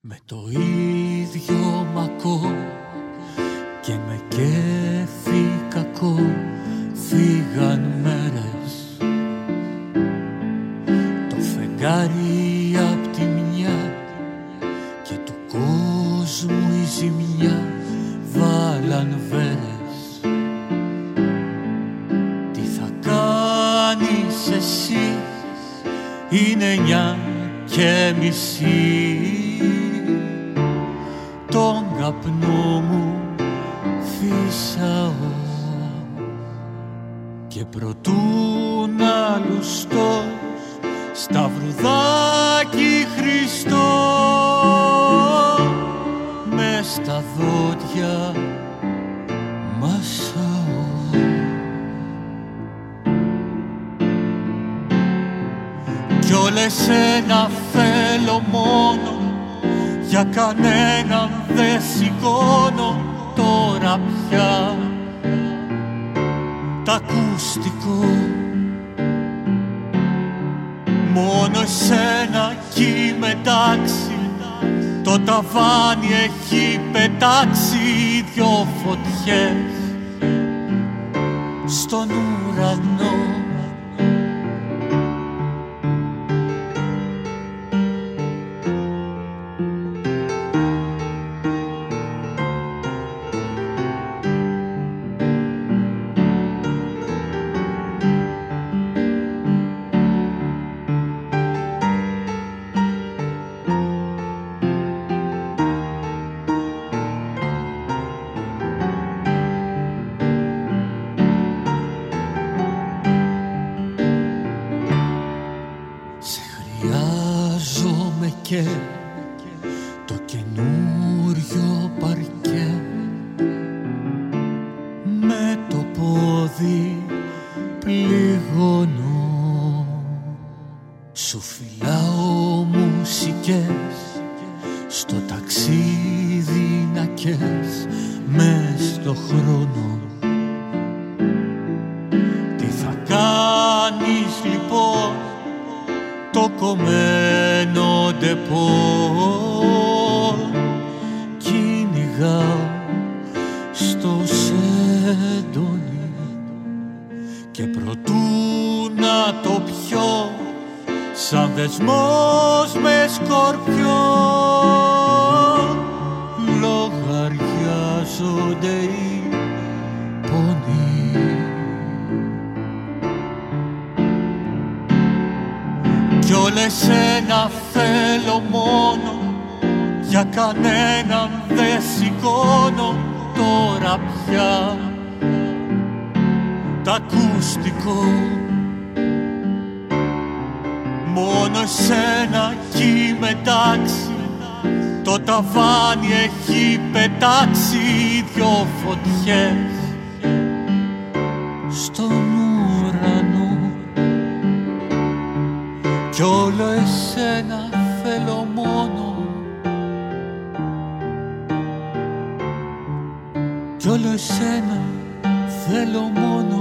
Με το ίδιο μακό και με κέφι κακό φύγαν μέρες. Το φεγγάρι απ' τη μια και του κόσμου η ζημιά βάλαν βέρες. Τι θα κάνεις εσύ, είναι 9:30. Τον καπνό μου φύσαω και προτού να λουστώ σταυρουδάκι Χριστό μες στα δόντια μασάω. Κι όλες ένα θέλω μόνο, για κανέναν δεν σηκώνω τώρα πια τ' ακουστικό. Μόνο εσένα κι μετάξει, το ταβάνι έχει πετάξει δυο φωτιές στον ουρανό. Το καινούριο παρκέ με το πόδι πληγώνω. Σου φυλάω μουσικές στο ταξίδι να καις μες στο χρόνο. Τι θα κάνεις λοιπόν το κομμένο ντεπό? Κυνηγάω στο σεντόνι και προτού να το πιω σαν δεσμός με σκορπιό λογαριάζονται οι πόνοι. Κι όλες ένα θέλω μόνο, για κανέναν δεν σηκώνω τώρα πια τ' ακουστικό. Μόνο εσένα κι μετάξει, το ταβάνι έχει πετάξει δυο φωτιές στον ουρανό. Κι όλο εσένα θέλω μόνο, κι όλο εσένα θέλω μόνο.